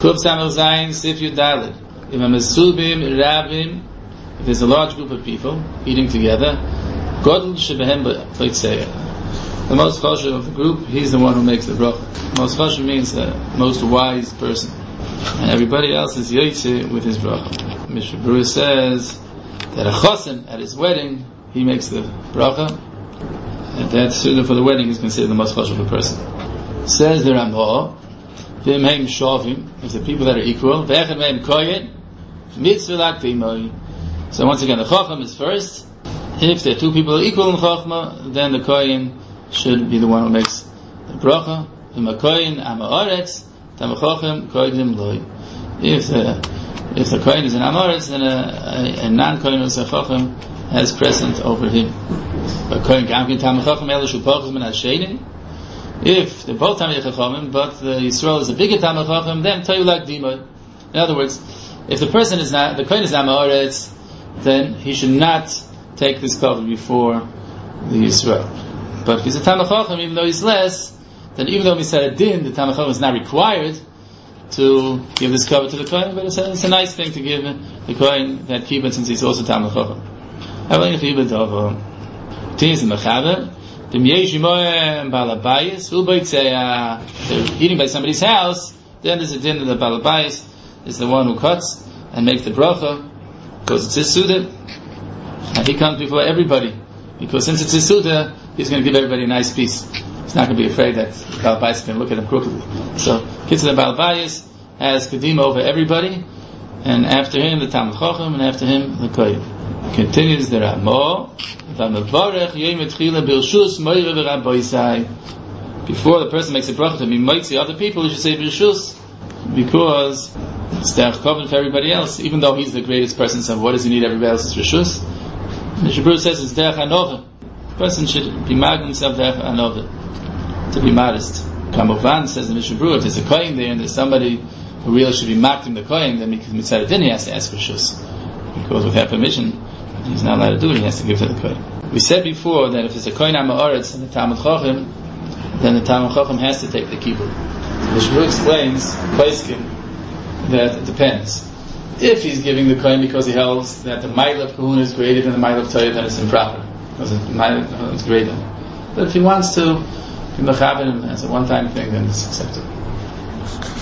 Kuf Samach Zayin Sif Yudalid. If a Mesubim Rabim, if there's a large group of people eating together, Godel Shebehem B'Tzeya. The most chashuv of the group, he's the one who makes the bracha. Most chashuv means the most wise person, and everybody else is yoytze with his bracha. Mishnah Berurah says that a chosen at his wedding, he makes the bracha, and that suitor for the wedding is considered the most chashuv of a person. Says the Ramah, v'imheim shavim, if the people that are equal, v'echem meim koyin, mitzvah laktimoi. So once again, the chacham is first. If the two people are equal in chachma, then the koyin should be the one who makes the bracha. If the kohen is an amaretz, then a non-kohen or chacham has precedent over him. If they're both tamei chachamim, but the Yisrael is a bigger tamei chacham, then tayulak dimah. In other words, if the person is not, the kohen is amaretz, then he should not take this cover before the Yisrael. But if he's a Tamei Chacham, even though he's less, then even though we said a din, the Tamei Chacham is not required to give this cover to the Kohen, but it's a nice thing to give the Kohen that kibbutz since he's also Tamei Chacham. Having a kibbutz of Tiz and Mechaber, the Miyeshimoyim Balabayis, they're eating by somebody's house, then there's a din that the Balabayis is the one who cuts and makes the bracha, because it's his Suda, and he comes before everybody. Because since it's his Suda, he's going to give everybody a nice piece. He's not going to be afraid that the Baal Bayis is going to look at him crookedly. So, Kitzur the Baal Bayis has Kedima over everybody, and after him the Talmid Chacham, and after him the Kohen. Continues the Ramah, before the person makes a bracha to be moitzi other people, he should say B'Rishus, because it's derech kavod for everybody else. Even though he's the greatest person, so what does he need everybody else's Rishus? Mishnah Berurah says it's derech hanova. The person should be mag himself derech hanova, to be modest. Kamovan says in Mishnah Berurah, if there's a kohen there and there's somebody who really should be makdim the kohen, then because mitzvah din he has to ask for shus, because without permission he's not allowed to do it. He has to give to the kohen. We said before that if there's a kohen ha'ma'aretz and the Talmid Chacham, then the Talmid Chacham has to take the kibbutz. Mishnah Berurah explains Paiskin that it depends. If he's giving the kohen because he holds that the mile of kahuna is greater than the mile of Torah, then it's improper, because the mile of kahuna is greater. But if he wants to be mechaber as a one-time thing, then it's acceptable.